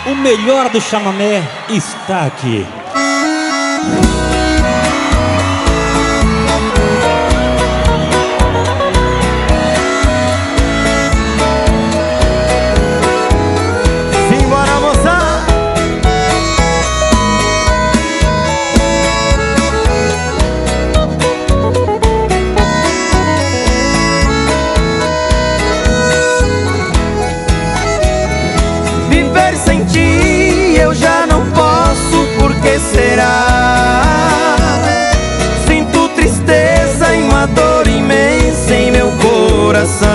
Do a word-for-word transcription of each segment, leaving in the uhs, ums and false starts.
O melhor do chamamé está aqui. Simbora, moça! Viver sem ti eu já não posso, por que será? Sinto tristeza e uma dor imensa em meu coração.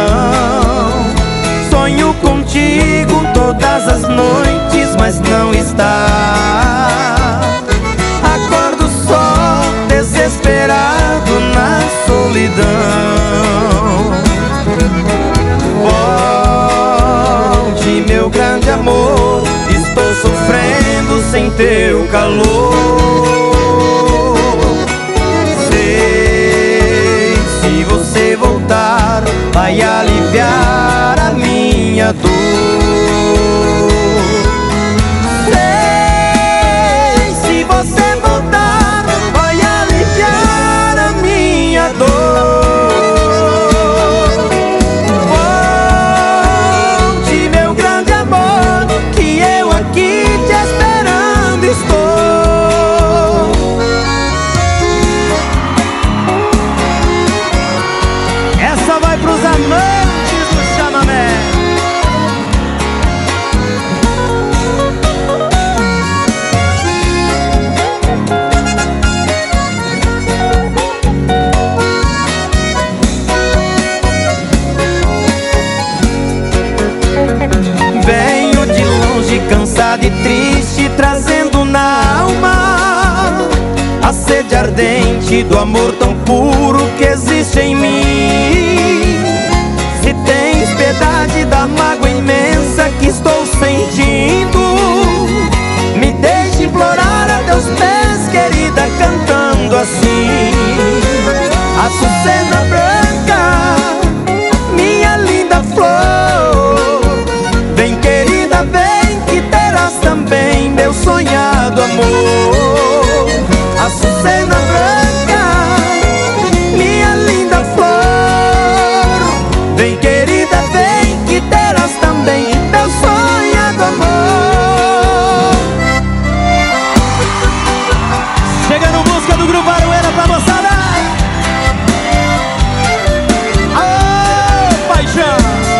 Sonho contigo todas as noites, mas não está. Acordo só, desesperado na solidão. Volte, meu grande amor, estou sofrendo sem teu calor. Sei, se você voltar, vai aliviar a minha dor. Sei, se você voltar, vai aliviar a minha dor. Volte, meu grande amor, que eu aqui te esperando estou. Essa vai pros amantes do chamamé. Venho de longe, cansado e triste, trazendo na alma a sede ardente do amor tão puro que existe em mim. Se tens piedade da mágoa imensa que estou sentindo, me deixe implorar a teus pés, querida, cantando assim. Açucena branca, minha linda flor, vem, querida, vem, que terás também meu sonhado amor. Açucena branca, minha linda flor, vem, querida, vem, que terás também meu sonhado amor. Chegando música do Grupo Aroeira pra moçada. Aô, paixão!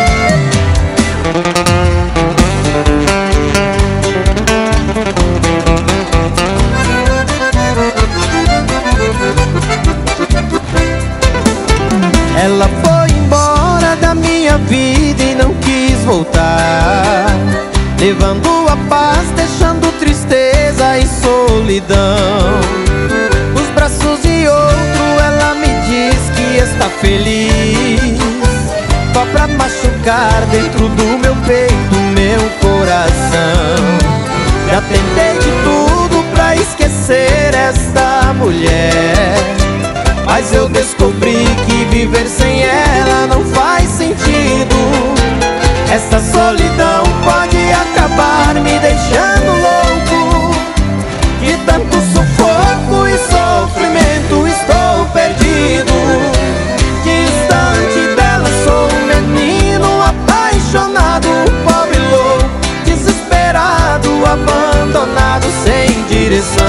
Ela foi embora da minha vida e não quis voltar, levando a paz, deixando tristeza e solidão. Os braços de outro, ela me diz que está feliz, só pra machucar dentro do meu peito, meu coração. Já tentei de tudo pra esquecer esta mulher, mas eu descobri que viver sem ela não faz sentido. Essa solidão pode acabar me deixando louco. De tanto sufoco e sofrimento estou perdido. Distante dela sou um menino apaixonado, pobre louco, desesperado, abandonado, sem direção.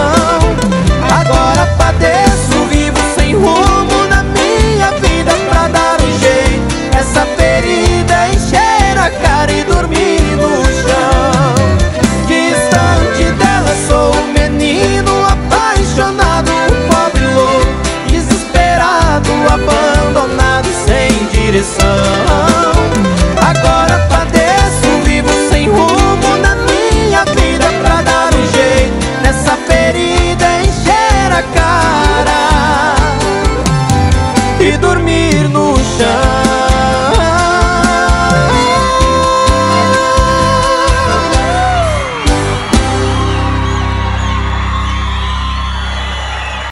Agora padeço, vivo sem rumo na minha vida, pra dar um jeito essa ferida, encher a cara e dormir no chão. Distante dela sou um menino apaixonado, pobre louco, desesperado, abandonado, sem direção.